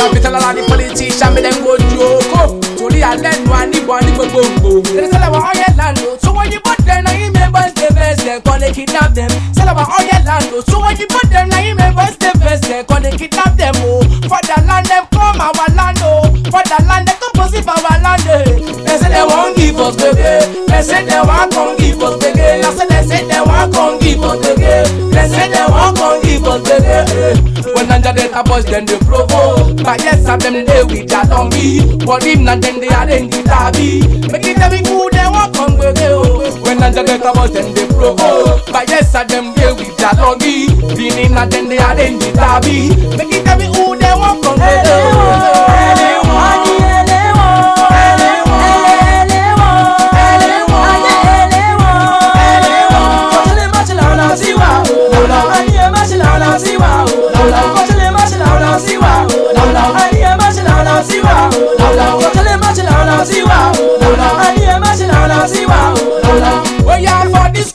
Now we tell a lot of politicians, me them go joke. Truly I learn one, the one, the go. They sell our oil land, so when you put them, now you members the best, they call they kidnap them. Sell our oil land, so when you put them, now you members the best, they call they kidnap them. Oh, for the land, them come our land, oh, for the land, they come possess our land. They say they won't give us baby, they say they won't come give us baby. I say they say they won't come give us baby, they say they won't come give us baby. When under the boys, then they provoke, but yes, of them they with that on me. But if not, then they are in the lobby. Make it tell me who they want come baby. When under the boys, then they provoke, but yes, of them they with that on me. If not, then they are in the lobby. Make it tell me who they want come baby. Oh yeah, for this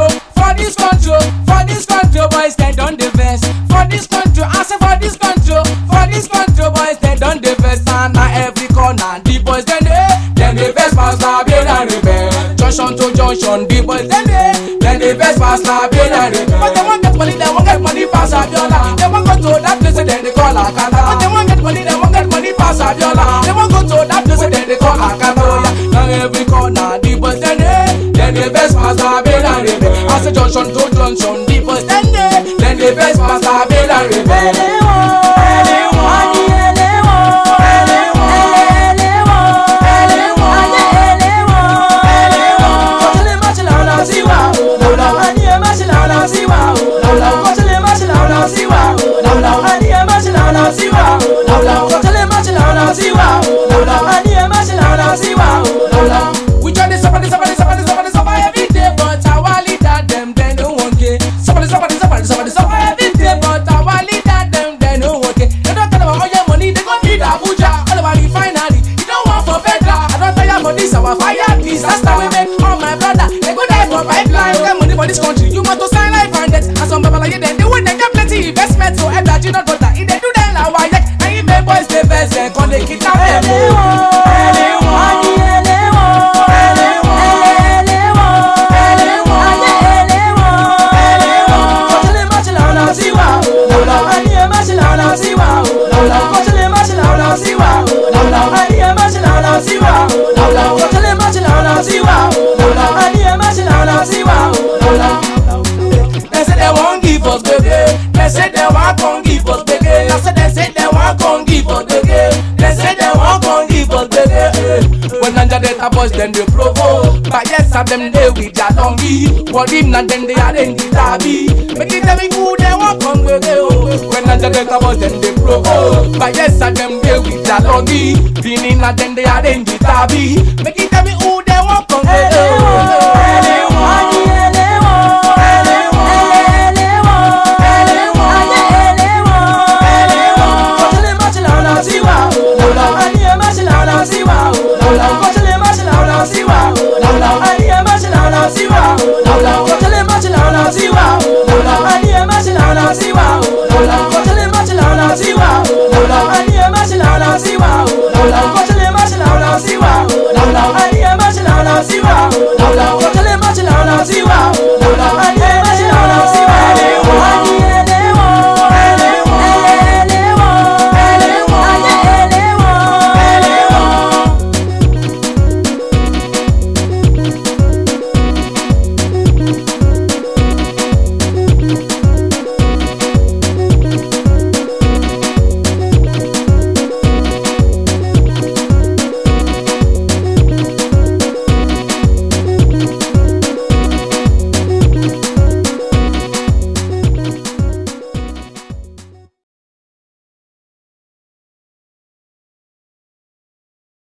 country, boys, they done the best. For this country, I say for this country, boys, they done the best. And now every corner, the boys, then the best pass la bien and rebel. Junction to junction, the boys, then the best pass la bien and rebel. But they won't get money, pass Abiola. They won't go to that place, then they call Akata. But they won't get money, pass Abiola. They won't go to that place, then they call Akata. Now every corner, the boys, then the best pass la bien and rebel. I say junction to junction, the boys, then the best pass la bien and rebel. We try to suffer every day, but our leader them they no one care. Suffer every day, but our leader them they no one care. They don't care about all your money, they gon' feed Abuja. All about refinery, you don't want for better. I don't tire for this, our fire disaster we make. All my brother, they go die for pipeline. Get money for this country, you must to sign life and debt. And some people like you then they win, they get plenty investment. So every you not butter, if they do them like why yet, and you make boys the best, they call they kidnap them. They say they won't give us baby. They say they won't come give us baby. I said they say they won't come give us baby. They say they won't come give us baby. When under the boys then they provoke, but yes of them they with their longy. But if not then they are in the lobby. Make it tell me who they want come baby. When under the boys then they provoke, but yes of them they with their longy. If not then they are in the lobby. Make it tell me who they want come baby. Siwa,